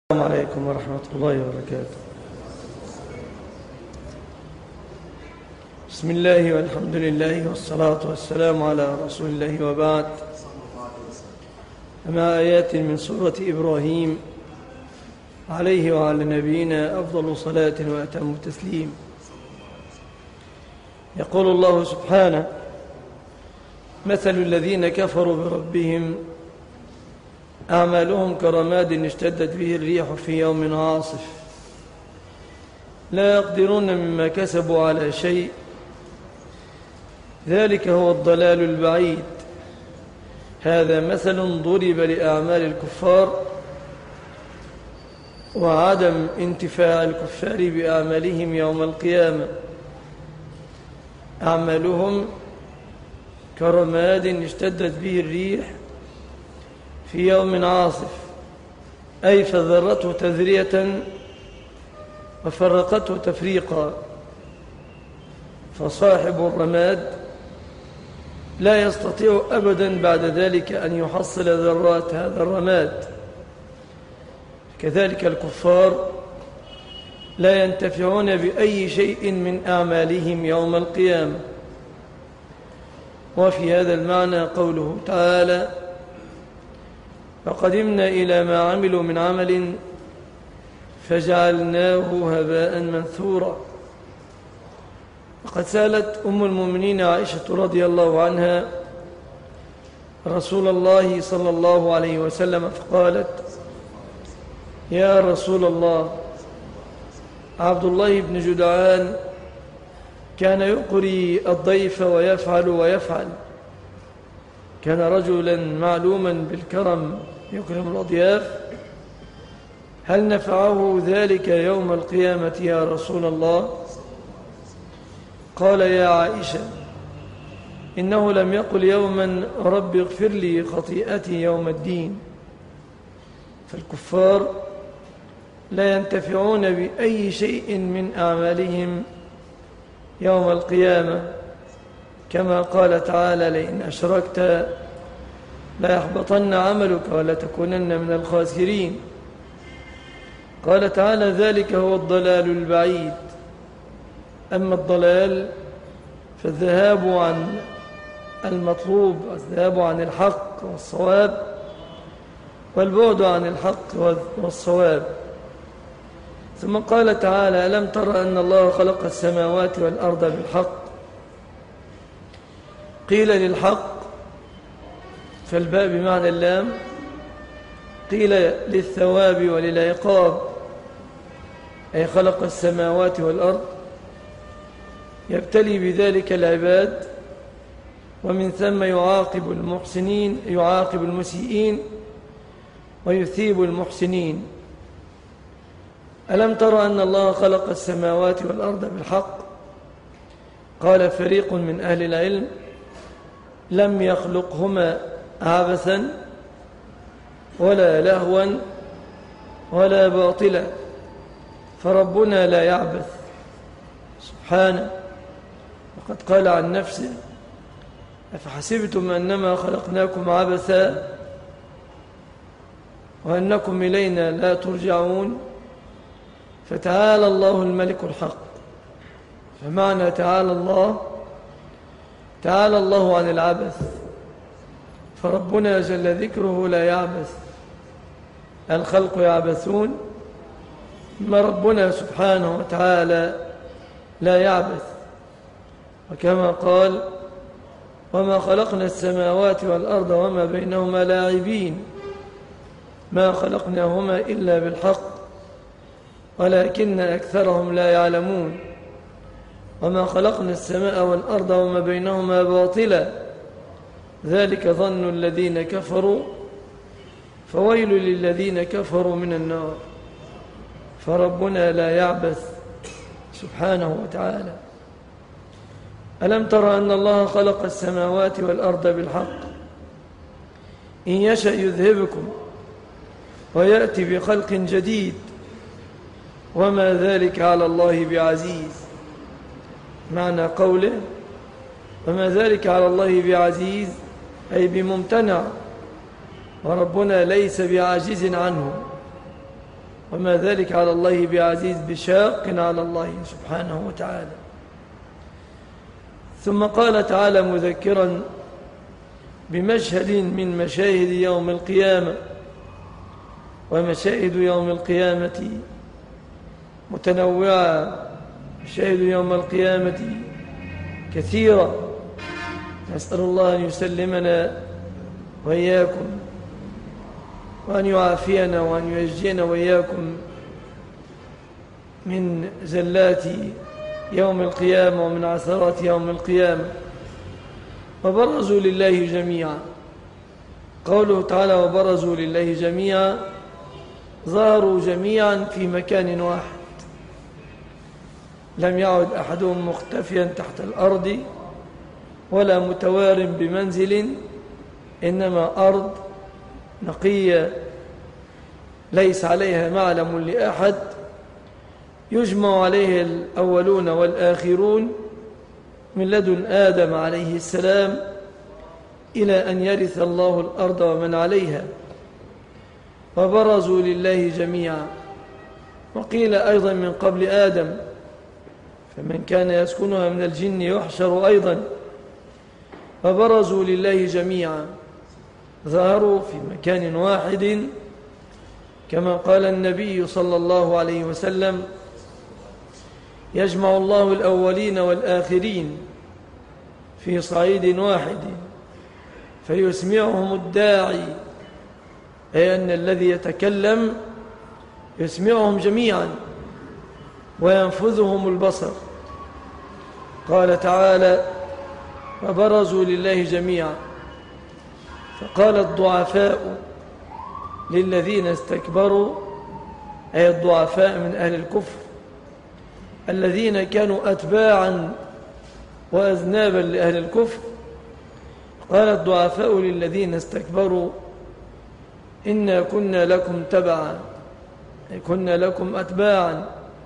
السلام عليكم ورحمة الله وبركاته. بسم الله والحمد لله والصلاة والسلام على رسول الله وبعد. مع آيات من سورة إبراهيم عليه وعلى نبينا أفضل صلاة وأتم تسليم. يقول الله سبحانه: مثل الذين كفروا بربهم أعمالهم كرماد اشتدت به الريح في يوم عاصف لا يقدرون مما كسبوا على شيء ذلك هو الضلال البعيد. هذا مثل ضرب لأعمال الكفار وعدم انتفاع الكفار بأعمالهم يوم القيامة. أعمالهم كرماد اشتدت به الريح في يوم عاصف، أي فذرته تذرية وفرقته تفريقا. فصاحب الرماد لا يستطيع أبدا بعد ذلك أن يحصل ذرات هذا الرماد. كذلك الكفار لا ينتفعون بأي شيء من أعمالهم يوم القيامة. وفي هذا المعنى قوله تعالى: فقدمنا إلى ما عملوا من عمل فجعلناه هباء منثورا. وقد سألت أم المؤمنين عائشة رضي الله عنها رسول الله صلى الله عليه وسلم فقالت: يا رسول الله، عبد الله بن جدعان كان يقري الضيف ويفعل، كان رجلا معلوما بالكرم يكرم الأضياف، هل نفعه ذلك يوم القيامة يا رسول الله؟ قال: يا عائشة، إنه لم يقل يوما رب اغفر لي خطيئتي يوم الدين. فالكفار لا ينتفعون بأي شيء من أعمالهم يوم القيامة، كما قال تعالى: لئن أشركت ليحبطن عملك ولتكونن من الخاسرين. قال تعالى: ذلك هو الضلال البعيد. أما الضلال فالذهاب عن المطلوب والذهاب عن الحق والصواب، والبعد عن الحق والصواب. ثم قال تعالى: ألم تر أن الله خلق السماوات والأرض بالحق؟ قيل للحق فالباء بمعنى اللام، قيل للثواب وللعقاب، أي خلق السماوات والأرض يبتلي بذلك العباد، ومن ثم يعاقب المسيئين ويثيب المحسنين. ألم تر أن الله خلق السماوات والأرض بالحق؟ قال فريق من أهل العلم: لم يخلقهما عبثا ولا لهوا ولا باطلا، فربنا لا يعبث سبحانه. وقد قال عن نفسه: أفحسبتم أنما خلقناكم عبثا وأنكم إلينا لا ترجعون. فتعالى الله الملك الحق. فمعنى تعالى الله عن العبث، فربنا جل ذكره لا يعبث. الخلق يعبثون، ما ربنا سبحانه وتعالى لا يعبث. وكما قال: وما خلقنا السماوات والأرض وما بينهما لاعبين، ما خلقناهما إلا بالحق ولكن أكثرهم لا يعلمون. وما خلقنا السماء والأرض وما بينهما باطلا، ذلك ظن الذين كفروا، فويل للذين كفروا من النار. فربنا لا يعبث سبحانه وتعالى. ألم تر أن الله خلق السماوات والأرض بالحق؟ إن يشأ يذهبكم ويأتي بخلق جديد، وما ذلك على الله بعزيز. معنى قوله وما ذلك على الله بعزيز أي بممتنع، وربنا ليس بعاجز عنه. وما ذلك على الله بعزيز بشاق على الله سبحانه وتعالى. ثم قال تعالى مذكرا بمشهد من مشاهد يوم القيامة، ومشاهد يوم القيامة متنوعة، مشاهد يوم القيامة كثيرة، نسأل الله أن يسلمنا وإياكم، وأن يعافينا، وأن ينجينا وإياكم من زلات يوم القيامة ومن عثرات يوم القيامة. وبرزوا لله جميعا، قوله تعالى وبرزوا لله جميعا، ظهروا جميعا في مكان واحد، لم يعد أحدهم مختفيا تحت الأرض ولا متوار بمنزل، إنما أرض نقية ليس عليها معلم لأحد، يجمع عليه الأولون والآخرون من لدن آدم عليه السلام إلى أن يرث الله الأرض ومن عليها. وبرزوا لله جميعا، وقيل أيضا من قبل آدم، فمن كان يسكنها من الجن يحشر أيضا. وبرزوا لله جميعا، ظهروا في مكان واحد، كما قال النبي صلى الله عليه وسلم يجمع الله الأولين والآخرين في صعيد واحد فيسمعهم الداعي، أي أن الذي يتكلم يسمعهم جميعا وينفذهم البصر. قال تعالى وبرزوا لله جميعا، فقال الضعفاء للذين استكبروا، أي الضعفاء من أهل الكفر الذين كانوا أتباعا وأذنابا لأهل الكفر، قال الضعفاء للذين استكبروا إنا كنا لكم تبعا، أي كنا لكم أتباعا،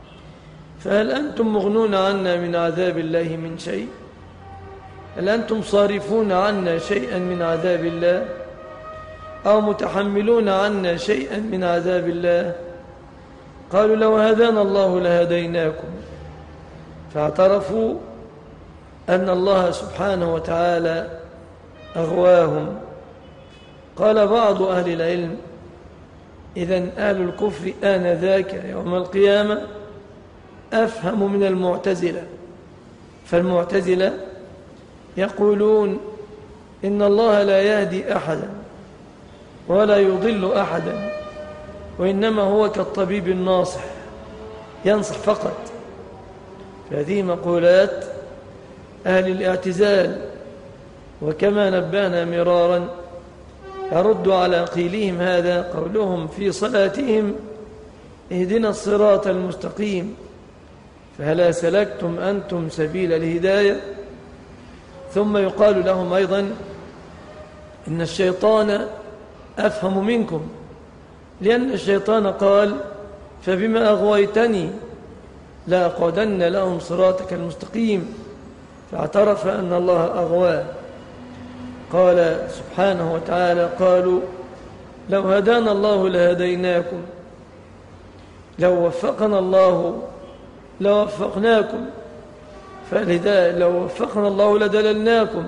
فهل أنتم مغنون عنا من عذاب الله من شيء؟ هل أنتم صارفون عنا شيئا من عذاب الله أو متحملون عنا شيئا من عذاب الله؟ قالوا لو هدانا الله لهديناكم، فاعترفوا أن الله سبحانه وتعالى أغواهم. قال بعض أهل العلم إذن أهل الكفر آنذاك يوم القيامة أفهم من المعتزلة، فالمعتزلة يقولون إن الله لا يهدي أحدا ولا يضل أحدا، وإنما هو كالطبيب الناصح ينصح فقط. فهذه مقولات أهل الاعتزال، وكما نبهنا مرارا يرد على قيلهم هذا قولهم في صلاتهم اهدنا الصراط المستقيم، فهلا سلكتم أنتم سبيل الهداية. ثم يقال لهم أيضا إن الشيطان أفهم منكم، لأن الشيطان قال فبما أغويتني لأقعدن لهم صراطك المستقيم، فاعترف أن الله أغواه. قال سبحانه وتعالى قالوا لو هدانا الله لهديناكم، لو وفقنا الله لوفقناكم، فالهداية لو وفقنا الله لدللناكم.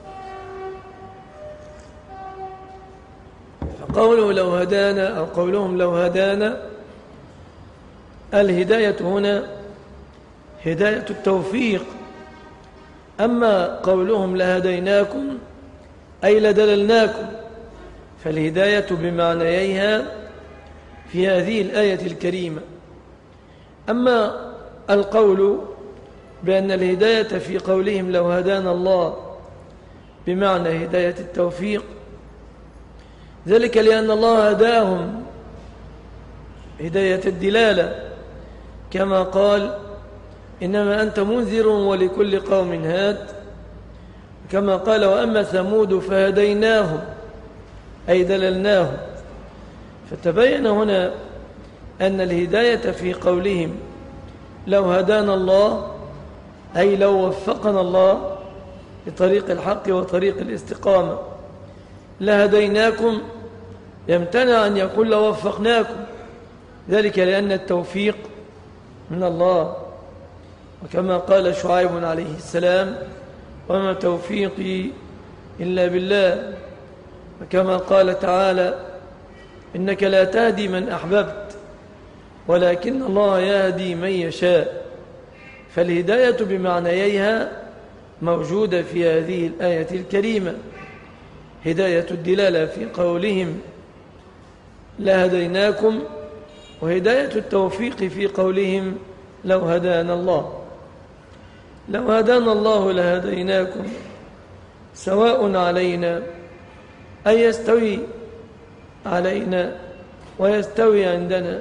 فقوله لو هدانا أو قولهم لو هدانا، الهداية هنا هداية التوفيق، أما قولهم لهديناكم أي لدللناكم، فالهداية بمعنييها في هذه الآية الكريمة. أما القول بأن الهداية في قولهم لو هدانا الله بمعنى هداية التوفيق، ذلك لأن الله هداهم هداية الدلالة، كما قال إنما أنت منذر ولكل قوم هاد، كما قال وأما ثمود فهديناهم أي دللناهم. فتبين هنا أن الهداية في قولهم لو هدانا الله أي لو وفقنا الله لطريق الحق وطريق الاستقامة، لهديناكم يمتنع أن يقول لو وفقناكم، ذلك لأن التوفيق من الله، وكما قال شعيب عليه السلام: وما توفيقي إلا بالله. وكما قال تعالى: إنك لا تهدي من أحببت ولكن الله يهدي من يشاء. فالهداية بمعنييها موجودة في هذه الآية الكريمة: هداية الدلالة في قولهم لهديناكم، وهداية التوفيق في قولهم لو هدانا الله. لو هدانا الله لهديناكم سواء علينا، أي يستوي علينا ويستوي عندنا،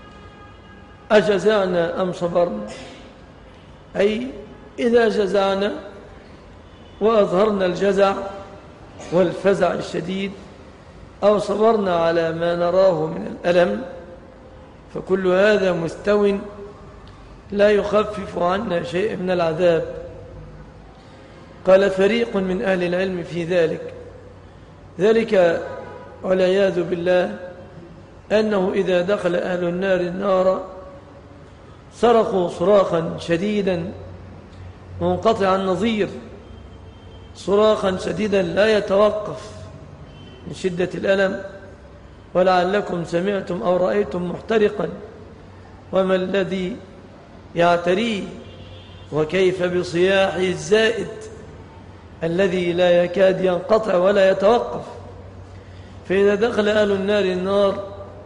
أجزعنا أم صبرنا، أي إذا جزعنا وأظهرنا الجزع والفزع الشديد أو صبرنا على ما نراه من الألم، فكل هذا مستو لا يخفف عنا شيء من العذاب. قال فريق من أهل العلم في ذلك والعياذ بالله أنه إذا دخل أهل النار النار صرخوا صراخا شديدا منقطع النظير، صراخا شديدا لا يتوقف من شدة الألم: ولعلكم سمعتم أو رأيتم محترقا وما الذي يعتريه، وكيف بصياحه الزائد الذي لا يكاد ينقطع ولا يتوقف. فإذا دخل أهل النار النار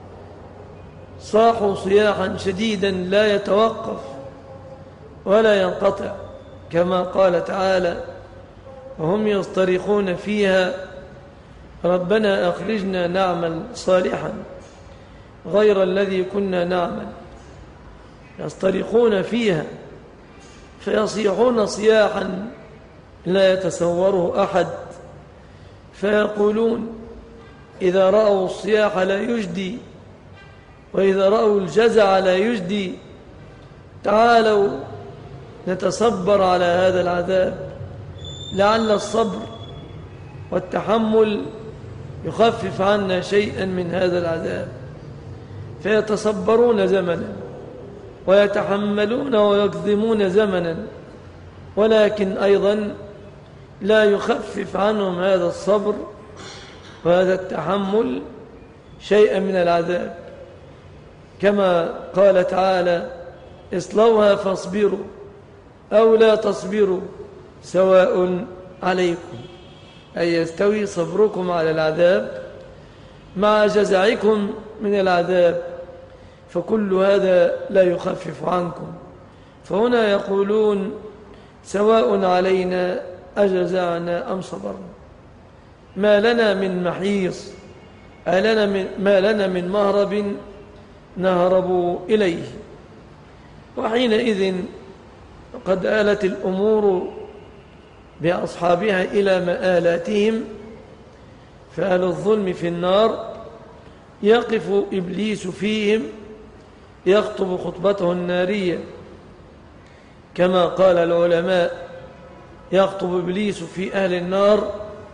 صاحوا صياحا شديدا لا يتوقف ولا ينقطع، كما قال تعالى: وهم يصطرخون فيها ربنا أخرجنا نعمل صالحا غير الذي كنا نعمل. يصطرخون فيها فيصيحون صياحا لا يتصوره أحد، فيقولون إذا رأوا الصياح لا يجدي، وإذا رأوا الجزع لا يجدي، تعالوا نتصبر على هذا العذاب، لعل الصبر والتحمل يخفف عنا شيئا من هذا العذاب. فيتصبرون زمنا ويتحملون ويكظمون زمنا، ولكن أيضا لا يخفف عنهم هذا الصبر وهذا التحمل شيئا من العذاب، كما قال تعالى: اصلوها فاصبروا أو لا تصبروا سواء عليكم، أي يستوي صبركم على العذاب مع جزعكم من العذاب، فكل هذا لا يخفف عنكم. فهنا يقولون: سواء علينا أجزعنا أم صبرنا، ما لنا من محيص، ما لنا من مهرب نهرب إليه. وحينئذ قد آلت الأمور بأصحابها إلى مآلاتهم، فأهل الظلم في النار يقف إبليس فيهم يخطب خطبته النارية، كما قال العلماء: يخطب إبليس في أهل النار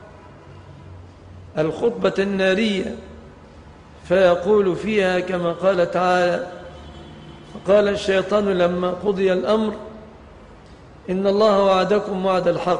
الخطبة النارية، فيقول فيها كما قال تعالى: فقال الشيطان لما قضي الأمر إن الله وعدكم وعد الحق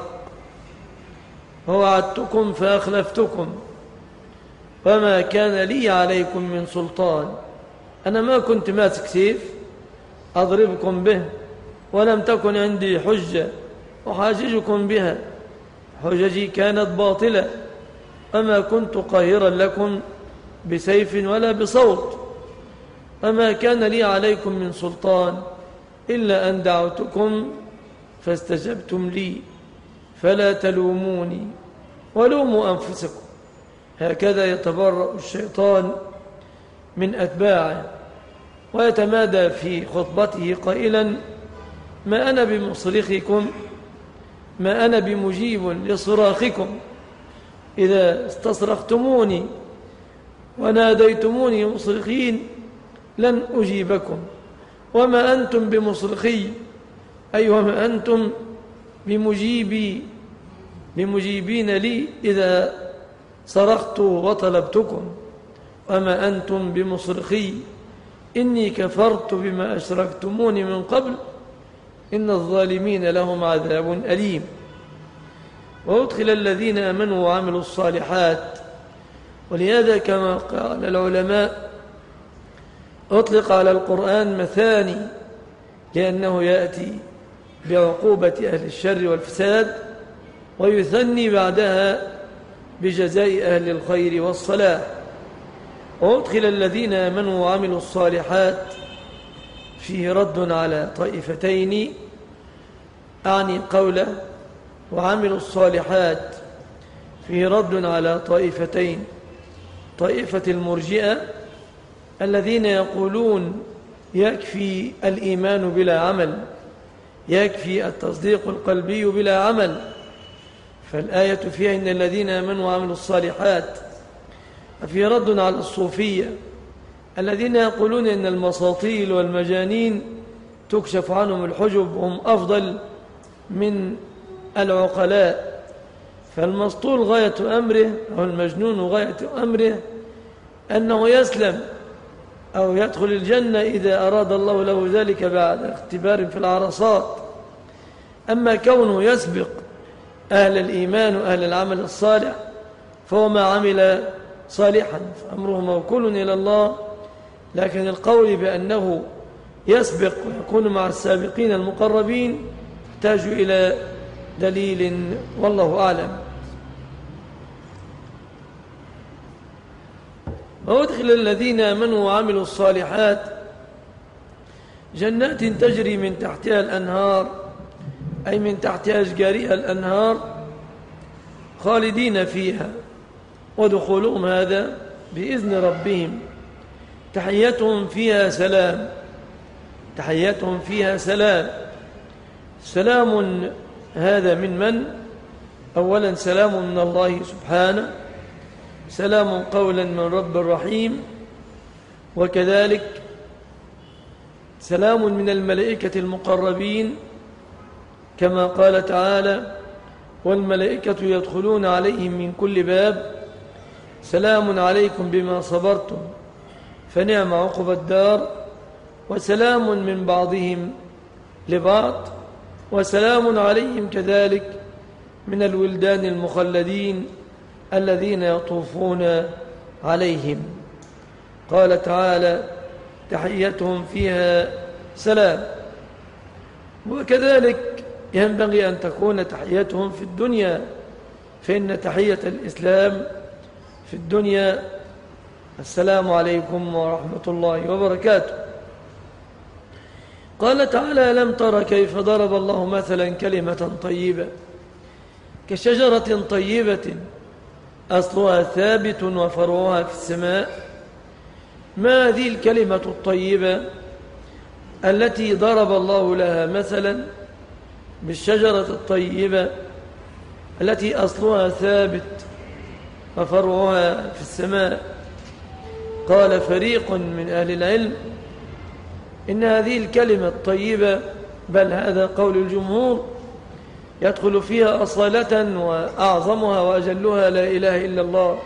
ووعدتكم فأخلفتكم وما كان لي عليكم من سلطان. أنا ما كنت ماسك سيف أضربكم به، ولم تكن عندي حجة أحاججكم بها، حججي كانت باطلة، وما كنت قاهرا لكم بسيف ولا بصوت، وما كان لي عليكم من سلطان إلا أن دعوتكم فاستجبتم لي، فلا تلوموني ولوموا أنفسكم. هكذا يتبرأ الشيطان من أتباعه، ويتمادى في خطبته قائلا: ما أنا بمصرخكم، ما أنا بمجيب لصراخكم، إذا استصرختموني وناديتموني مصرخين لن أجيبكم، وما أنتم بمصرخي، أي وما أنتم بمجيبين لي إذا صرخت وطلبتكم، وما أنتم بمصرخي إني كفرت بما أشركتموني من قبل إن الظالمين لهم عذاب أليم. وأدخل الذين آمنوا وعملوا الصالحات. ولهذا كما قال العلماء أطلق على القرآن مثاني، لأنه يأتي بعقوبة أهل الشر والفساد، ويثني بعدها بجزاء أهل الخير والصلاح. وأدخل الذين آمنوا وعملوا الصالحات فيه رد على طائفتين، أعني قوله وعملوا الصالحات فيه رد على طائفتين: طائفة المرجئة الذين يقولون يكفي الإيمان بلا عمل، يكفي التصديق القلبي بلا عمل. فالآية فيها إن الذين آمنوا وعملوا الصالحات. ففي رد على الصوفية الذين يقولون إن المساطيل والمجانين تكشف عنهم الحجب، هم أفضل من العقلاء. فالمسطول غاية أمره أو المجنون غاية أمره أنه يسلم أو يدخل الجنة إذا أراد الله له ذلك بعد اختبار في العرصات. أما كونه يسبق أهل الإيمان وأهل العمل الصالح فهو ما عمل صالحا فأمره موكول إلى الله. لكن القول بأنه يسبق ويكون مع السابقين المقربين يحتاج إلى دليل، والله أعلم. وأدخل الذين آمنوا وعملوا الصالحات جنات تجري من تحتها الأنهار، أي من تحتها أشجارها الأنهار، خالدين فيها، ودخولهم هذا بإذن ربهم، تحيتهم فيها سلام، تحيتهم فيها سلام. سلام هذا من؟ أولا سلام من الله سبحانه، سلام قولا من رب رحيم، وكذلك سلام من الملائكة المقربين كما قال تعالى والملائكة يدخلون عليهم من كل باب سلام عليكم بما صبرتم فنعم عقبى الدار. وسلام من بعضهم لبعض، وسلام عليهم كذلك من الولدان المخلدين الذين يطوفون عليهم. قال تعالى تحيتهم فيها سلام. وكذلك ينبغي أن تكون تحيتهم في الدنيا، فإن تحية الإسلام في الدنيا السلام عليكم ورحمة الله وبركاته. قال تعالى ألم تر كيف ضرب الله مثلا كلمة طيبة كشجرة طيبة أصلها ثابت وفرعها في السماء. ما هذه الكلمة الطيبة التي ضرب الله لها مثلا بالشجرة الطيبة التي أصلها ثابت وفرعها في السماء؟ قال فريق من أهل العلم إن هذه الكلمة الطيبة، بل هذا قول الجمهور، يدخل فيها أصالة وأعظمها وأجلها لا إله إلا الله.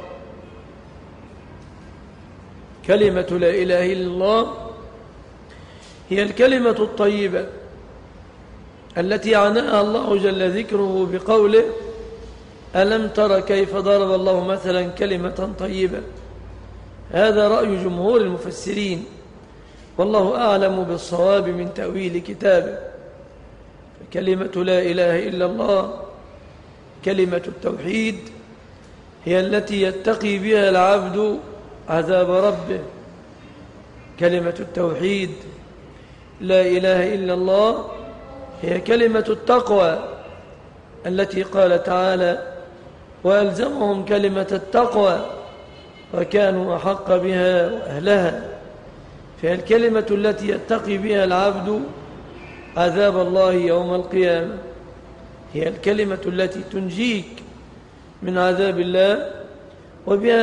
كلمة لا إله إلا الله هي الكلمة الطيبة التي عناها الله جل ذكره بقوله ألم تر كيف ضرب الله مثلا كلمة طيبة. هذا رأي جمهور المفسرين، والله أعلم بالصواب من تأويل كتابه. كلمة لا إله إلا الله كلمة التوحيد هي التي يتقي بها العبد عذاب ربه. كلمة التوحيد لا إله إلا الله هي كلمة التقوى التي قال تعالى وألزمهم كلمة التقوى وكانوا أحق بها وأهلها. فهي الكلمة التي يتقي بها العبد عذاب الله يوم القيامة، هي الكلمة التي تنجيك من عذاب الله، وبها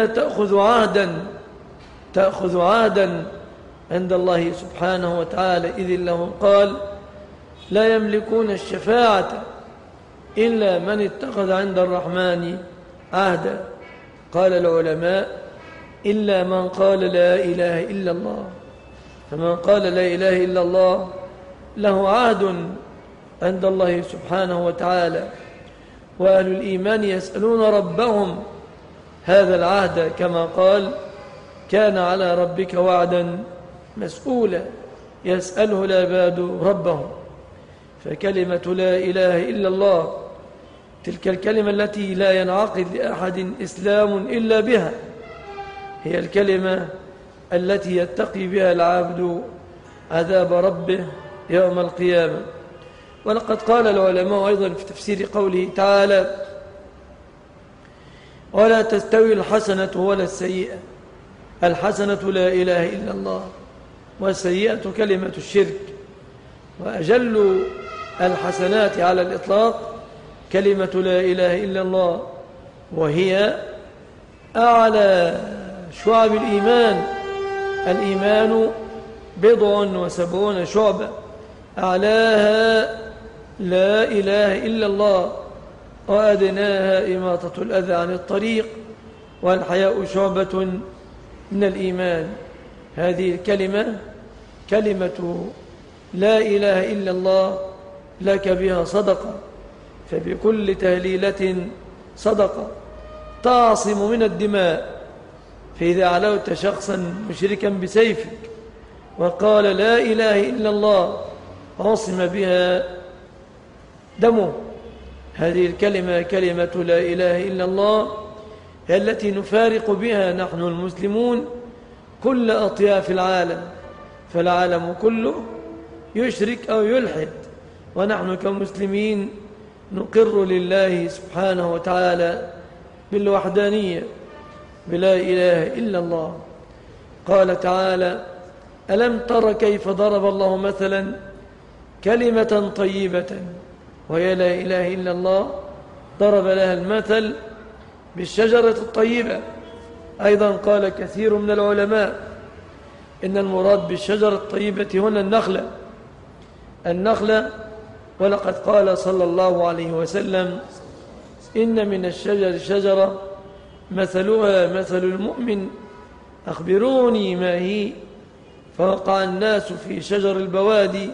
تأخذ عهدا عند الله سبحانه وتعالى، إذ له قال لا يملكون الشفاعة إلا من اتخذ عند الرحمن عهدا. قال العلماء إلا من قال لا إله إلا الله. فمن قال لا إله إلا الله له عهد عند الله سبحانه وتعالى، وأهل الإيمان يسألون ربهم هذا العهد كما قال: كان على ربك وعدا مسؤولا يسأله العباد ربهم. فكلمة لا إله إلا الله تلك الكلمة التي لا ينعقد لأحد إسلام إلا بها، هي الكلمة التي يتقي بها العبد عذاب ربه يوم القيامة. ولقد قال العلماء أيضا في تفسير قوله تعالى: ولا تستوي الحسنة ولا السيئة. الحسنة لا إله إلا الله، والسيئة كلمة الشرك. وأجل الحسنات على الإطلاق كلمة لا إله إلا الله، وهي أعلى شعب الإيمان. الإيمان 70 شعبة، أعلاها لا إله إلا الله، وأدناها إماطة الأذى عن الطريق، والحياء شعبة من الإيمان. هذه الكلمة كلمة لا إله إلا الله لك بها صدقة، فبكل تهليلة صدقة تعصم من الدماء. فإذا علوت شخصا مشركا بسيفك وقال لا إله إلا الله عصم بها دمه. هذه الكلمة كلمة لا إله إلا الله هي التي نفارق بها نحن المسلمون كل أطياف العالم، فالعالم كله يشرك أو يلحد، ونحن كمسلمين نقر لله سبحانه وتعالى بالوحدانية بلا إله إلا الله. قال تعالى: ألم تر كيف ضرب الله مثلا كلمة طيبة وهي لا إله إلا الله، ضرب لها المثل بالشجرة الطيبة. أيضا قال كثير من العلماء إن المراد بالشجرة الطيبة هنا النخلة. ولقد قال صلى الله عليه وسلم: إن من الشجر شجرة مثلها مثل المؤمن، أخبروني ما هي؟ فوقع الناس في شجر البوادي.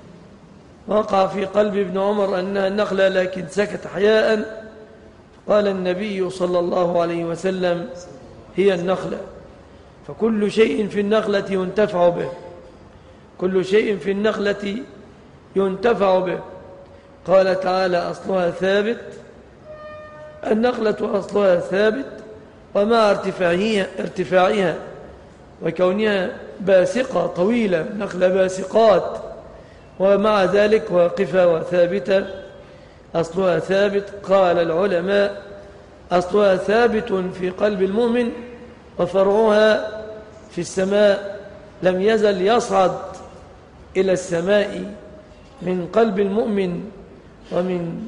وقع في قلب ابن عمر أنها النخلة، لكن سكت حياء. قال النبي صلى الله عليه وسلم: هي النخلة. فكل شيء في النخلة ينتفع به، كل شيء في النخلة ينتفع به. قال تعالى: أصلها ثابت. النخلة أصلها ثابت، ومع ارتفاعها وكونها باسقة طويلة، نخلة باسقات، ومع ذلك واقفة وثابتة، أصلها ثابت. قال العلماء: أصلها ثابت في قلب المؤمن، وفرعها في السماء. لم يزل يصعد إلى السماء من قلب المؤمن ومن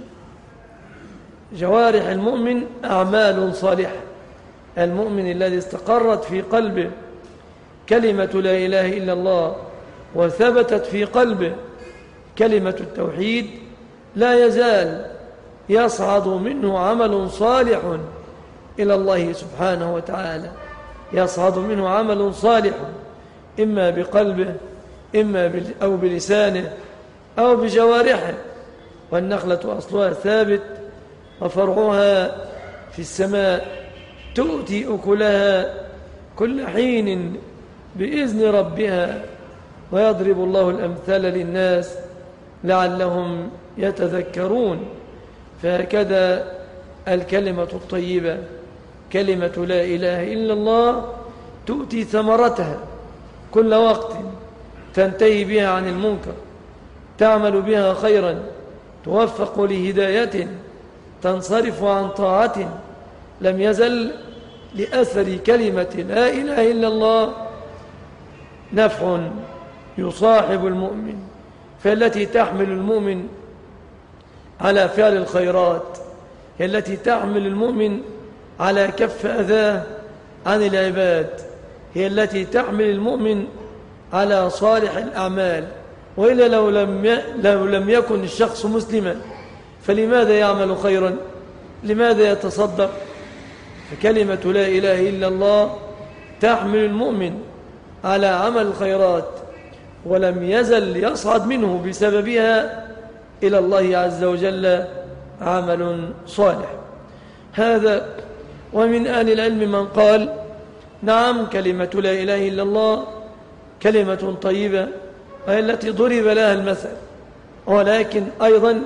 جوارح المؤمن أعمال صالحة. المؤمن الذي استقرت في قلبه كلمة لا إله إلا الله وثبتت في قلبه كلمة التوحيد، لا يزال يصعد منه عمل صالح إلى الله سبحانه وتعالى، يصعد منه عمل صالح إما بقلبه أو بلسانه أو بجوارحه. والنخلة أصلها ثابت وفرعها في السماء، تؤتي أكلها كل حين بإذن ربها، ويضرب الله الأمثال للناس لعلهم يتذكرون. فهكذا الكلمة الطيبة كلمة لا إله إلا الله تؤتي ثمرتها كل وقت، تنتهي بها عن المنكر، تعمل بها خيرا، توفق لهداية، تنصرف عن طاعة. لم يزل لأثر كلمة لا إله إلا الله نفع يصاحب المؤمن، فالتي تحمل المؤمن على فعل الخيرات، هي التي تحمل المؤمن على كف أذاه عن العباد، هي التي تحمل المؤمن على صالح الأعمال. وإلا لو لم يكن الشخص مسلما فلماذا يعمل خيرا؟ لماذا يتصدق؟ فكلمة لا إله إلا الله تحمل المؤمن على عمل الخيرات، ولم يزل يصعد منه بسببها إلى الله عز وجل عمل صالح. هذا. ومن أهل العلم من قال نعم، كلمة لا إله إلا الله كلمة طيبة وهي التي ضرب لها المثل، ولكن أيضا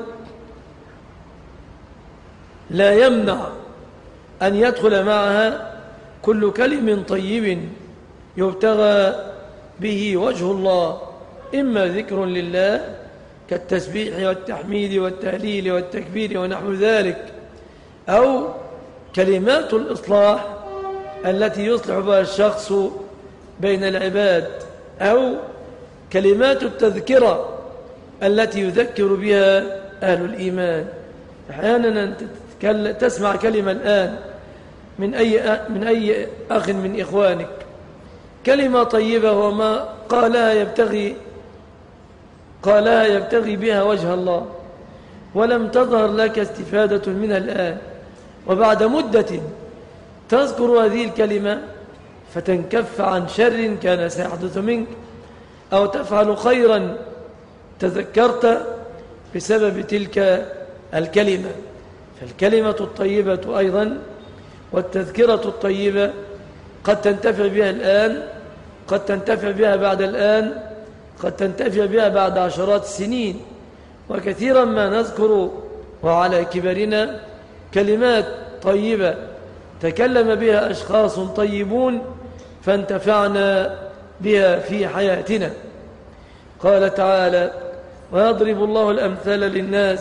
لا يمنع أن يدخل معها كل كلم طيب يبتغى به وجه الله، إما ذكر لله كالتسبيح والتحميد والتهليل والتكبير ونحو ذلك، أو كلمات الإصلاح التي يصلح بها الشخص بين العباد، أو كلمات التذكرة التي يذكر بها أهل الإيمان. أحيانا تسمع كلمة الآن من أي أخ من إخوانك، كلمة طيبة وما قالها يبتغي بها وجه الله، ولم تظهر لك استفادة منها الآن، وبعد مدة تذكر هذه الكلمة فتنكف عن شر كان سيحدث منك، أو تفعل خيرا تذكرت بسبب تلك الكلمة. فالكلمة الطيبة أيضا والتذكرة الطيبة قد تنتفع بها الآن، قد تنتفع بها بعد الآن، قد تنتفع بها بعد عشرات السنين. وكثيرا ما نذكر وعلى كبرنا كلمات طيبة تكلم بها أشخاص طيبون فانتفعنا بها في حياتنا. قال تعالى: ويضرب الله الأمثال للناس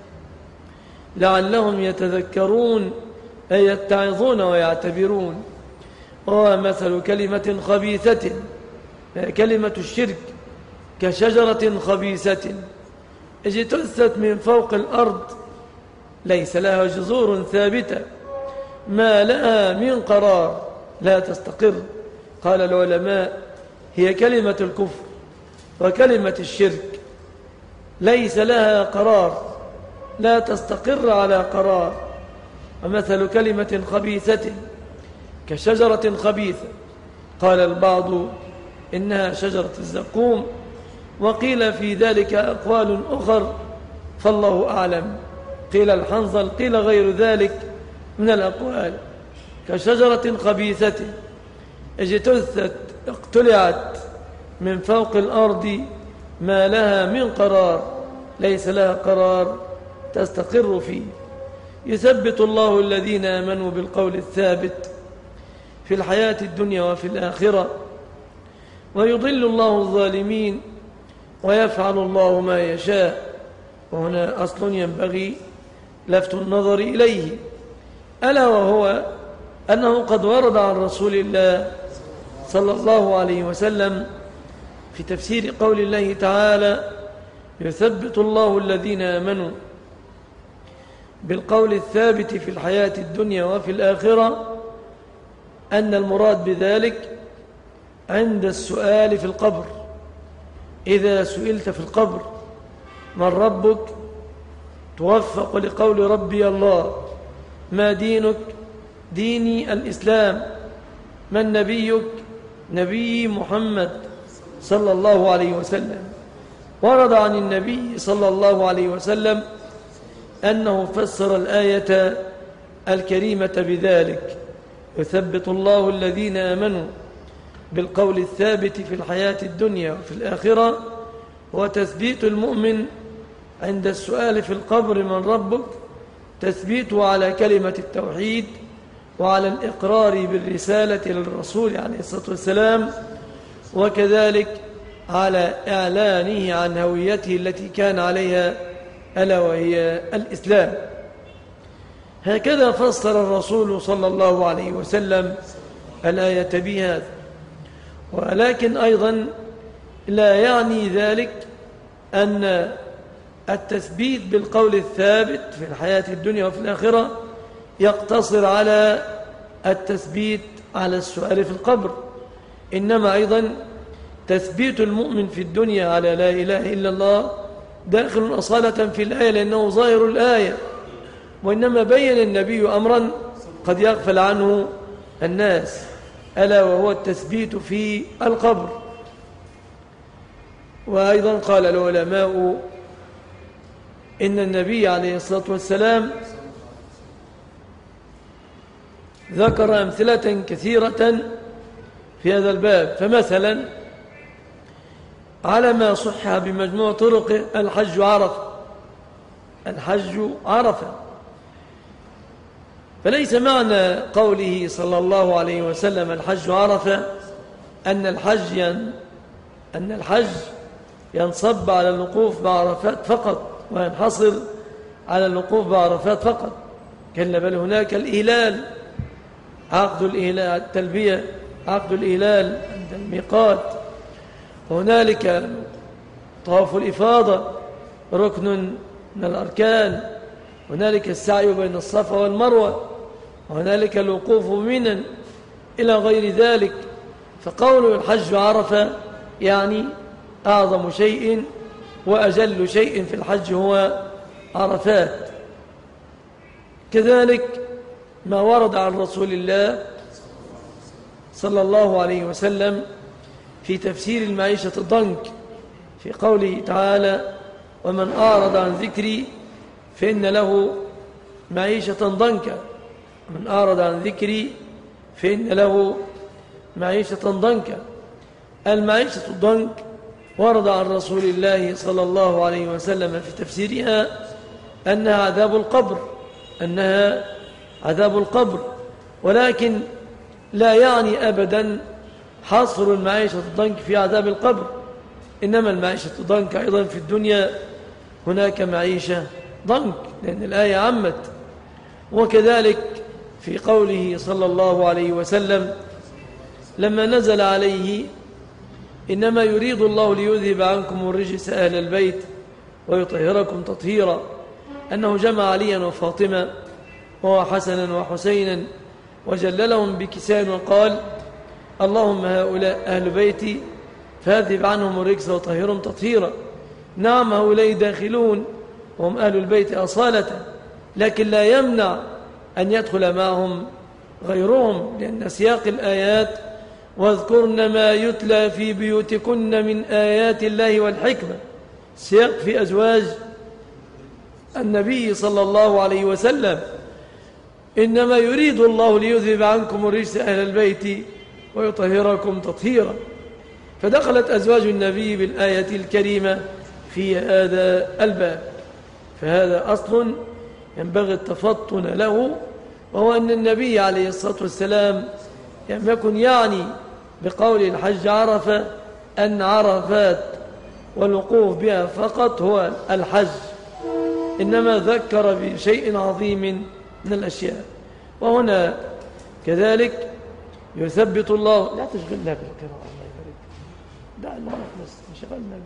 لعلهم يتذكرون أي يتعظون ويعتبرون. ومثل كلمة خبيثة، كلمة الشرك، كشجرة خبيثة اجتثت من فوق الأرض ليس لها جذور ثابتة ما لها من قرار لا تستقر. قال العلماء: هي كلمة الكفر وكلمة الشرك ليس لها قرار، لا تستقر على قرار. ومثل كلمة خبيثة كشجرة خبيثة، قال البعض إنها شجرة الزقوم، وقيل في ذلك أقوال أخر فالله أعلم، قيل الحنظل، قيل غير ذلك من الأقوال. كشجرة خبيثة اجتثت، اقتلعت من فوق الأرض ما لها من قرار، ليس لها قرار تستقر فيه. يثبت الله الذين آمنوا بالقول الثابت في الحياة الدنيا وفي الآخرة، ويضل الله الظالمين ويفعل الله ما يشاء. وهنا أصل ينبغي لفت النظر إليه، ألا وهو أنه قد ورد عن رسول الله صلى الله عليه وسلم في تفسير قول الله تعالى: يثبت الله الذين آمنوا بالقول الثابت في الحياة الدنيا وفي الآخرة، أن المراد بذلك عند السؤال في القبر. إذا سئلت في القبر من ربك توفق لقول ربي الله. ما دينك؟ ديني الإسلام. من نبيك؟ نبي محمد صلى الله عليه وسلم. ورد عن النبي صلى الله عليه وسلم أنه فسر الآية الكريمة بذلك: يثبت الله الذين آمنوا بالقول الثابت في الحياة الدنيا وفي الآخرة. وتثبيت المؤمن عند السؤال في القبر من ربك تثبيته على كلمة التوحيد وعلى الإقرار بالرسالة للرسول عليه الصلاة والسلام، وكذلك على إعلانه عن هويته التي كان عليها ألا وهي الإسلام. هكذا فسر الرسول صلى الله عليه وسلم الآية بهذا. ولكن أيضا لا يعني ذلك أن التثبيت بالقول الثابت في الحياة الدنيا وفي الآخرة يقتصر على التثبيت على السؤال في القبر، إنما أيضا تثبيت المؤمن في الدنيا على لا إله إلا الله داخل أصالة في الآية، لأنه ظاهر الآية، وإنما بين النبي أمرا قد يغفل عنه الناس، ألا وهو التثبيت في القبر. وأيضا قال العلماء إن النبي عليه الصلاة والسلام ذكر أمثلة كثيرة في هذا الباب. فمثلا على ما صح بمجموع طرق الحج عرفة، الحج عرفة. فليس معنى قوله صلى الله عليه وسلم الحج عرفة أن الحج ينصب على الوقوف بعرفات فقط وينحصر على الوقوف بعرفات فقط، كلا بل هناك الإهلال، عقد الإهلال، التلبية، عقد الإهلال عند الميقات، وهنالك طواف الإفاضة ركن من الأركان، هنالك السعي بين الصفا والمروة، وهنالك الوقوف بمنى إلى غير ذلك. فقول الحج عرفة يعني أعظم شيء وأجل شيء في الحج هو عرفات. كذلك ما ورد عن رسول الله صلى الله عليه وسلم في تفسير المعيشة الضنك في قوله تعالى ومن أعرض عن ذكري فإن له معيشة ضنكا، من أعرض عن ذكري فإن له معيشة ضنكا. المعيشة الضنك ورد عن رسول الله صلى الله عليه وسلم في تفسيرها أنها عذاب القبر، ولكن لا يعني أبدا حصر المعيشة الضنك في عذاب القبر، إنما المعيشة الضنك أيضا في الدنيا هناك معيشة ضنك، لأن الآية عمت. وكذلك في قوله صلى الله عليه وسلم لما نزل عليه إنما يريد الله ليذهب عنكم الرجس أهل البيت ويطهركم تطهيرا، أنه جمع عليا وفاطمة وحسنا وحسينا وجللهم بكسان وقال اللهم هؤلاء أهل بيتي فاذهب عنهم الرجس وطهرهم تطهيرا. نعم هؤلاء داخلون وهم أهل البيت أصالة، لكن لا يمنع أن يدخل معهم غيرهم، لأن سياق الآيات واذكرن ما يتلى في بيوتكن من آيات الله والحكمة، سياق في أزواج النبي صلى الله عليه وسلم إنما يريد الله ليذهب عنكم الرجس أهل البيت ويطهركم تطهيرا. فدخلت أزواج النبي بالآية الكريمة في هذا الباب. فهذا أصل ينبغي التفطن له، وهو أن النبي عليه الصلاة والسلام لم يكن يعني بقول الحج عرفة أن عرفات والوقوف بها فقط هو الحج، إنما ذكر بشيء عظيم من الأشياء. وهنا كذلك يثبت الله. لا تشغلنا بالقراءة الله يبارك، دعنا نخلص انشغلنا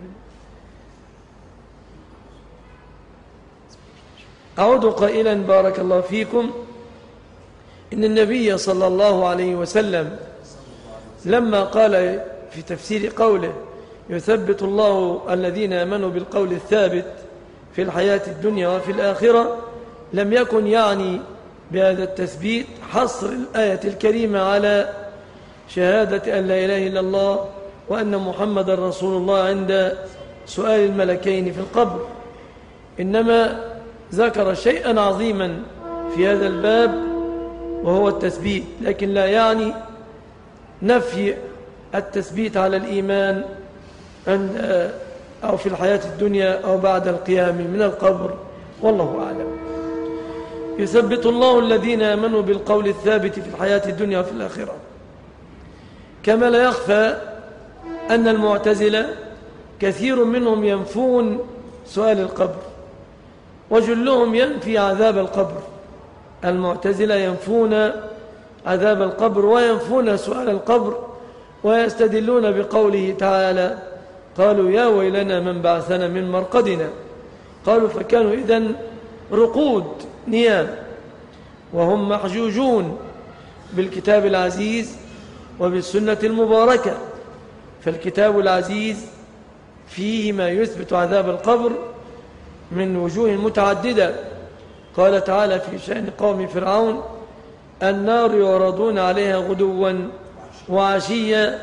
أعود قائلا بارك الله فيكم إن النبي صلى الله عليه وسلم لما قال في تفسير قوله يثبت الله الذين آمنوا بالقول الثابت في الحياة الدنيا وفي الآخرة، لم يكن يعني بهذا التثبيت حصر الآية الكريمة على شهادة أن لا إله إلا الله وأن محمد رسول الله عند سؤال الملكين في القبر، إنما ذكر شيئا عظيما في هذا الباب وهو التثبيت، لكن لا يعني نفي التثبيت على الإيمان أو في الحياة الدنيا أو بعد القيام من القبر، والله أعلم. يثبت الله الذين آمنوا بالقول الثابت في الحياة الدنيا وفي الآخرة. كما لا يخفى أن المعتزلة كثير منهم ينفون سؤال القبر، وجلهم ينفي عذاب القبر. المعتزلة ينفون عذاب القبر وينفون سؤال القبر، ويستدلون بقوله تعالى قالوا يا ويلنا من بعثنا من مرقدنا. قالوا فكانوا إذن رقود نيام، وهم محجوجون بالكتاب العزيز وبالسنة المباركة. فالكتاب العزيز فيه ما يثبت عذاب القبر من وجوه متعددة. قال تعالى في شأن قوم فرعون النار يعرضون عليها غدوا وعشيا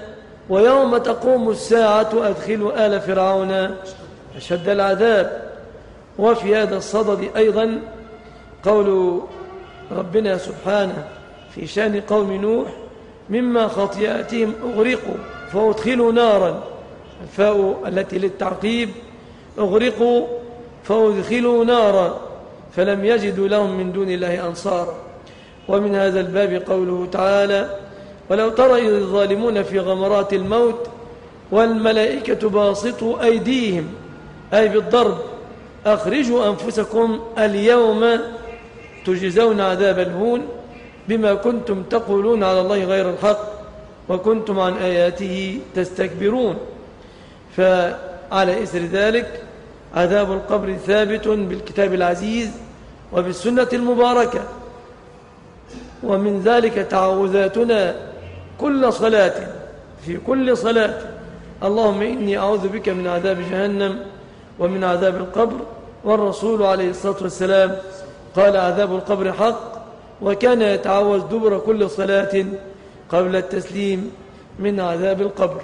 ويوم تقوم الساعة أدخلوا آل فرعون أشد العذاب. وفي هذا الصدد أيضا قول ربنا سبحانه في شأن قوم نوح: مما خطيئاتهم أغرقوا فأدخلوا نارا، الفاء التي للتعقيب، أغرقوا فأدخلوا نارا فلم يجدوا لهم من دون الله أنصارا. ومن هذا الباب قوله تعالى: ولو ترى إذ الظالمون في غمرات الموت والملائكة باسطوا أيديهم، أي بالضرب: أخرجوا أنفسكم اليوم تجزون عذاب الهون بما كنتم تقولون على الله غير الحق وكنتم عن آياته تستكبرون. فعلى إثر ذلك عذاب القبر ثابت بالكتاب العزيز وبالسنة المباركة. ومن ذلك تعوذاتنا كل صلاة، في كل صلاة: اللهم إني أعوذ بك من عذاب جهنم ومن عذاب القبر. والرسول عليه الصلاة والسلام قال: عذاب القبر حق، وكان يتعوذ دبر كل صلاة قبل التسليم من عذاب القبر.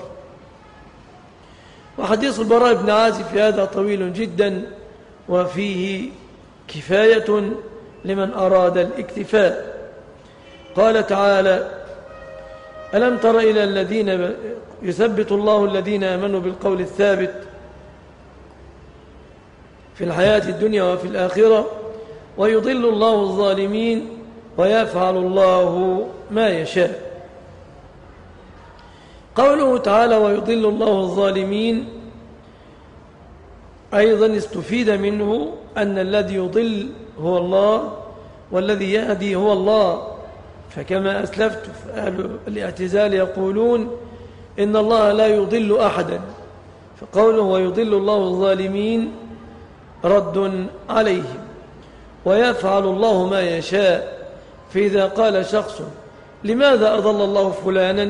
وحديث البراء بن عازب في هذا طويل جدا، وفيه كفاية لمن أراد الاكتفاء. قال تعالى: ألم تر إلى الذين يثبت الله الذين آمنوا بالقول الثابت في الحياة الدنيا وفي الآخرة ويضل الله الظالمين ويفعل الله ما يشاء. قوله تعالى: ويضل الله الظالمين، أيضا استفيد منه أن الذي يضل هو الله والذي يهدي هو الله. فكما أسلفت أهل الاعتزال يقولون إن الله لا يضل أحدا، فقوله ويضل الله الظالمين رد عليهم. ويفعل الله ما يشاء، فإذا قال شخص: لماذا أضل الله فلانا؟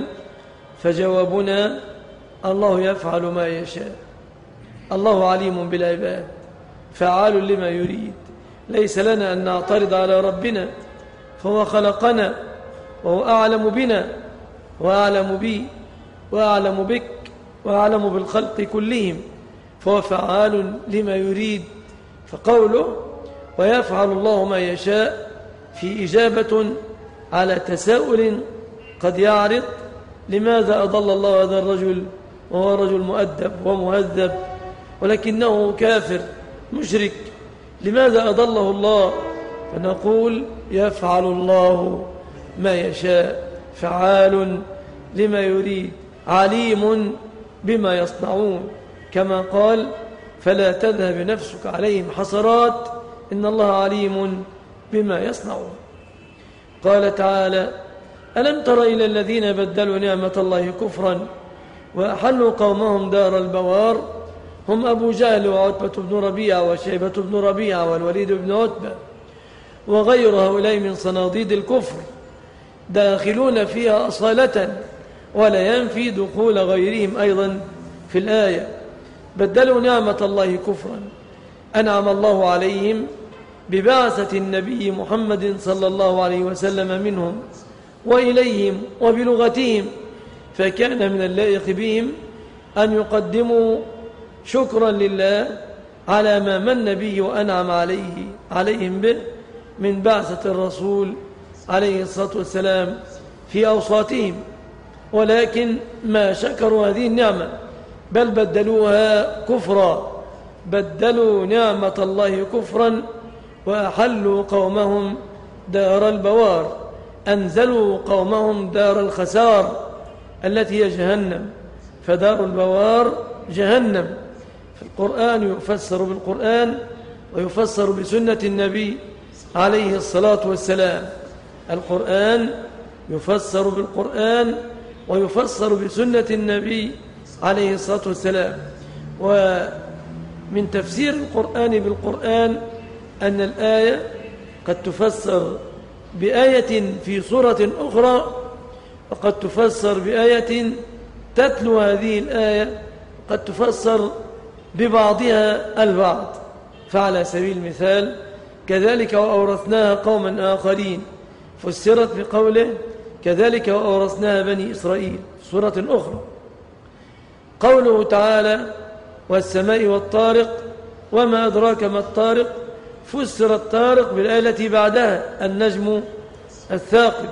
فجوابنا: الله يفعل ما يشاء، الله عليم بالعباد فعال لما يريد. ليس لنا أن نعترض على ربنا، فهو خلقنا وهو أعلم بنا وأعلم بي وأعلم بك وأعلم بالخلق كلهم، فهو فعال لما يريد. فقوله ويفعل الله ما يشاء في إجابة على تساؤل قد يعرض: لماذا أضل الله هذا الرجل وهو رجل مؤدب ومهذب ولكنه كافر مشرك؟ لماذا أضله الله؟ فنقول: يفعل الله ما يشاء، فعال لما يريد، عليم بما يصنعون، كما قال: فلا تذهب نفسك عليهم حسرات إن الله عليم بما يصنعون. قال تعالى: ألم تر إلى الذين بدلوا نعمة الله كفرا وأحلوا قومهم دار البوار، هم أبو جهل وعتبة بن ربيعة وشيبة بن ربيعة والوليد بن عتبة وغير هؤلاء من صناديد الكفر، داخلون فيها أصالة، ولا ينفي دخول غيرهم أيضا في الآية. بدلوا نعمة الله كفرا، أنعم الله عليهم ببعثة النبي محمد صلى الله عليه وسلم منهم وإليهم وبلغتهم، فكان من اللائق بهم أن يقدموا شكرا لله على ما من به وأنعم عليهم به من بعثة الرسول عليه الصلاة والسلام في أوساطهم، ولكن ما شكروا هذه النعمة بل بدلوها كفرا، بدلوا نعمة الله كفرا وأحلوا قومهم دار البوار، أنزلوا قومهم دار الخسار التي هي جهنم. فدار البوار جهنم. فالقرآن يفسر بالقرآن ويفسر بسنة النبي عليه الصلاة والسلام. القرآن يفسر بالقرآن ويفسر بسنة النبي عليه الصلاة والسلام. ومن تفسير القرآن بالقرآن أن الآية قد تفسر بآية في سورة أخرى، وقد تفسر بآية تتلو هذه الآية، قد تفسر ببعضها البعض. فعلى سبيل المثال: كذلك وأورثناها قوما آخرين، فسرت بقوله: كذلك وأورثناها بني إسرائيل، سورة أخرى. قوله تعالى والسماء والطارق وما أدراك ما الطارق، فسر الطارق بالآية التي بعدها النجم الثاقب.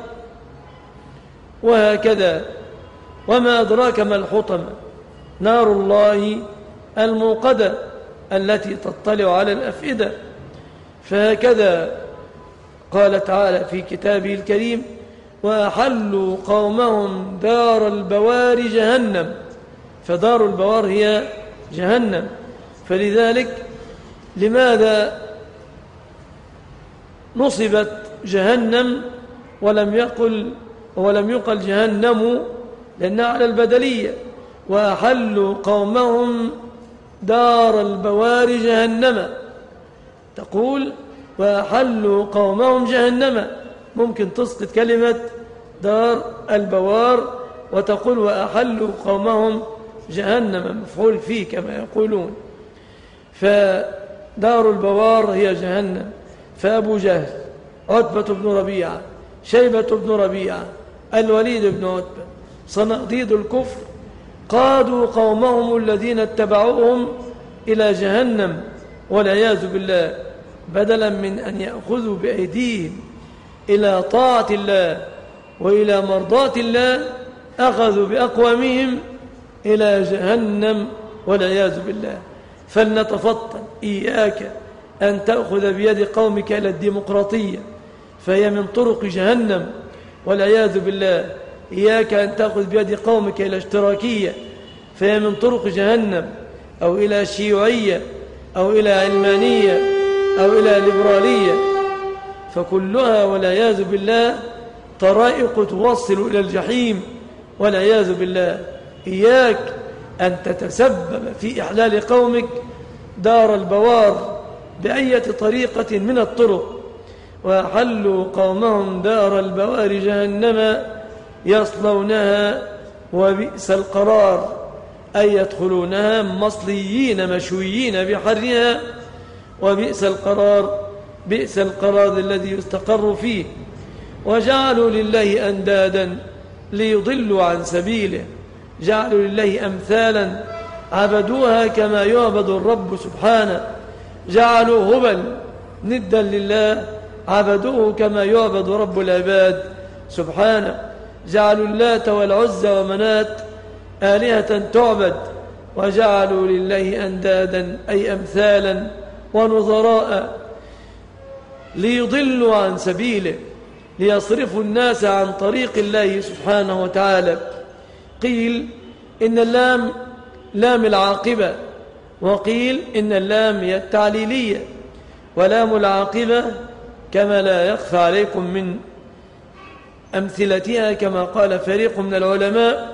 وهكذا وما أدراك ما الحطمة، نار الله الموقدة التي تطلع على الأفئدة. فهكذا قال تعالى في كتابه الكريم وأحلوا قومهم دار البوار جهنم، فدار البوار هي جهنم. فلذلك لماذا نصبت جهنم ولم يقل جهنم؟ لأنها على البدلية. وأحلوا قومهم دار البوار جهنم، تقول وأحلوا قومهم جهنم، ممكن تسقط كلمة دار البوار وتقول وأحلوا قومهم جهنم، مفعول فيه كما يقولون. فدار البوار هي جهنم. فأبو جهل، عتبة بن ربيعة، شيبة بن ربيعة، الوليد بن عتبة، صناديد الكفر قادوا قومهم الذين اتبعوهم إلى جهنم والعياذ بالله، بدلا من أن يأخذوا بأيديهم إلى طاعة الله وإلى مرضاة الله أخذوا بأقوامهم إلى جهنم والعياذ بالله. فلنتفطن، إياك أن تأخذ بيد قومك إلى الديمقراطية فهي من طرق جهنم والعياذ بالله. إياك أن تأخذ بيد قومك إلى اشتراكية فهي من طرق جهنم، أو إلى شيوعية أو إلى علمانية أو إلى ليبرالية، فكلها والعياذ بالله طرائق توصل إلى الجحيم والعياذ بالله. إياك أن تتسبب في إحلال قومك دار البوار بأية طريقة من الطرق. وأحلوا قومهم دار البوار جهنم يصلونها وبئس القرار، أي يدخلونها مصليين مشويين بحرها، وبئس القرار، بئس القرار الذي يستقر فيه. وجعلوا لله أندادا ليضلوا عن سبيله، جعلوا لله أمثالا عبدوها كما يعبد الرب سبحانه، جعلوا هبل ندا لله عبدوه كما يعبد رب العباد سبحانه، جعلوا اللات والعزى ومنات آلهة تعبد، وجعلوا لله أندادا أي أمثالا ونظراء ليضلوا عن سبيله، ليصرفوا الناس عن طريق الله سبحانه وتعالى. قيل إن اللام لام العاقبة، وقيل إن اللام هي التعليلية، ولام العاقبة كما لا يخفى عليكم من أمثلتها كما قال فريق من العلماء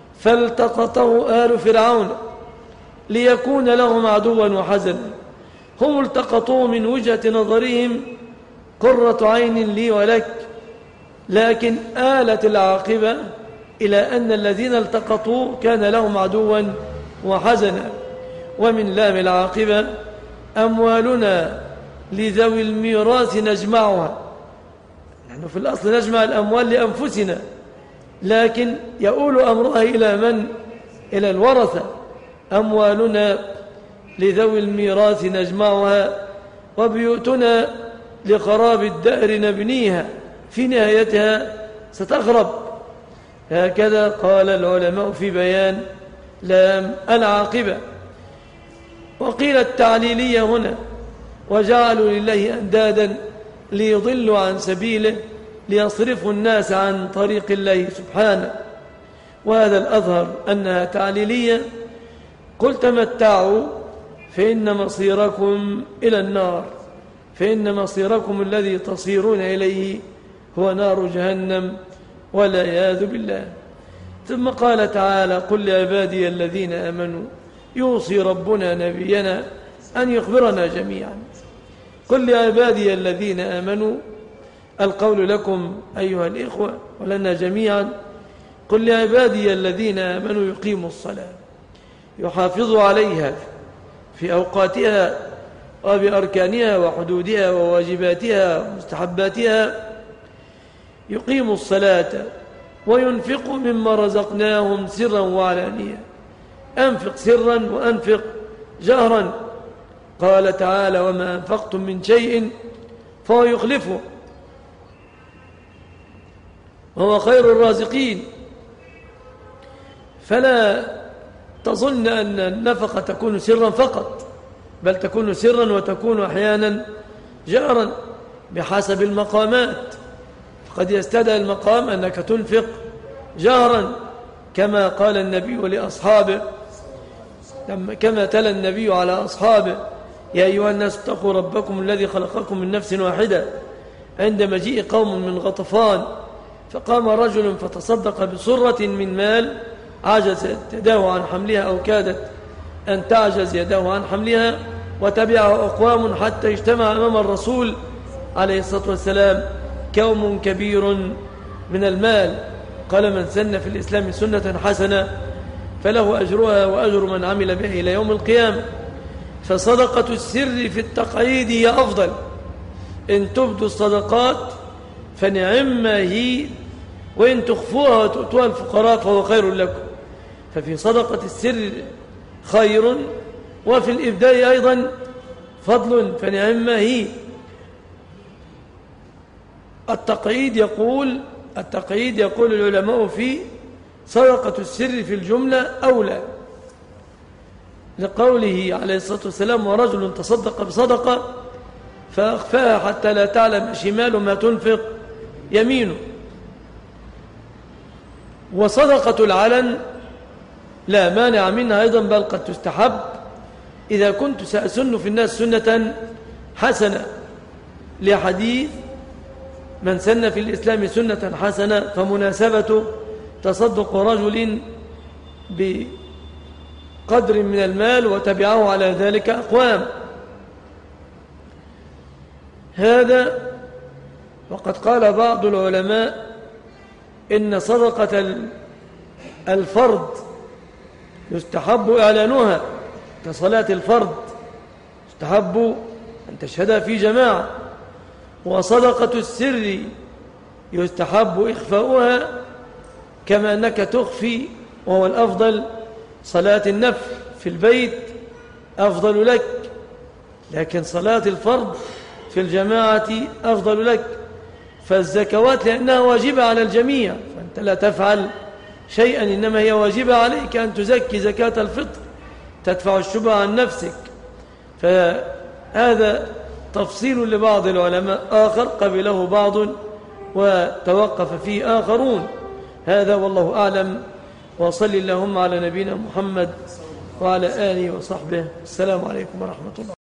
فالتقطه آل فرعون ليكون لهم عدوا وحزنا. هم التقطوه من وجهة نظرهم قرة عين لي ولك، لكن آلت العاقبة إلى أن الذين التقطوه كان لهم عدوا وحزنا. ومن لام العاقبة أموالنا لذوي الميراث نجمعها، نحن في الأصل نجمع الأموال لأنفسنا، لكن يؤول أمرها إلى من؟ إلى الورثة. أموالنا لذوي الميراث نجمعها وبيوتنا لخراب الدهر نبنيها، في نهايتها ستخرب. هكذا قال العلماء في بيان لام العاقبة. وقيل التعليلية هنا وجعلوا لله أندادا ليضلوا عن سبيله ليصرفوا الناس عن طريق الله سبحانه، وهذا الأظهر أنها تعليلية. قل تمتعوا فإن مصيركم إلى النار، فإن مصيركم الذي تصيرون إليه هو نار جهنم والعياذ بالله. ثم قال تعالى قل لعبادي الذين آمنوا يوصي ربنا نبينا أن يخبرنا جميعا. قل لعبادي الذين آمنوا، القول لكم أيها الإخوة ولنا جميعا. قل لعبادي الذين آمنوا يقيموا الصلاة، يحافظوا عليها في أوقاتها وبأركانها وحدودها وواجباتها ومستحباتها، يقيموا الصلاة وينفقوا مما رزقناهم سرا وعلانية، أنفق سرا وأنفق جهرا. قال تعالى وما أنفقتم من شيء فهو يخلفه وهو خير الرازقين. فلا تظن أن النفقة تكون سرا فقط، بل تكون سرا وتكون أحيانا جهرا بحسب المقامات. فقد يستدعي المقام أنك تنفق جهرا كما قال النبي لأصحابه، كما تلا النبي على أصحابه يا أيها الناس اتقوا ربكم الذي خلقكم من نفس واحدة عند مجيء قوم من غطفان فقام رجل فتصدق بصرة من مال عجزت يداه عن حملها أو كادت أن تعجز يداه عن حملها وتبعه أقوام حتى اجتمع أمام الرسول عليه الصلاة والسلام كوم كبير من المال. قال من سن في الإسلام سنة حسنة فله أجرها وأجر من عمل به إلى يوم القيامة. فصدقة السر في التقعيد هي أفضل. إن تبدوا الصدقات فنعم هي، وإن تخفوها وتؤتوها الفقراء فهو خير لكم. ففي صدقة السر خير، وفي الإبداء أيضا فضل فنعم هي. التقعيد يقول العلماء في صدقة السر في الجملة أولى، لقوله عليه الصلاة والسلام ورجل تصدق بصدقة فأخفاها حتى لا تعلم شماله ما تنفق يمينه. وصدقة العلن لا مانع منها أيضا، بل قد تستحب إذا كنت سأسن في الناس سنة حسنة، لحديث من سن في الإسلام سنة حسنة فمناسبة تصدق رجل بقدر من المال وتبعه على ذلك أقوام. هذا وقد قال بعض العلماء إن صدقة الفرض يستحب إعلانها كصلاة الفرض، يستحب أن تشهدها في جماعة. وصدقة السر يستحب إخفاؤها كما أنك تخفي، وهو الأفضل. صلاة النفل في البيت أفضل لك، لكن صلاة الفرض في الجماعة أفضل لك. فالزكوات لأنها واجبة على الجميع، فأنت لا تفعل شيئا، إنما هي واجبة عليك أن تزكي زكاة الفطر تدفع الشبهة عن نفسك. فهذا تفصيل لبعض العلماء آخر قبله بعض وتوقف فيه آخرون. هذا والله أعلم، وصل اللهم على نبينا محمد وعلى آله وصحبه. السلام عليكم ورحمة الله.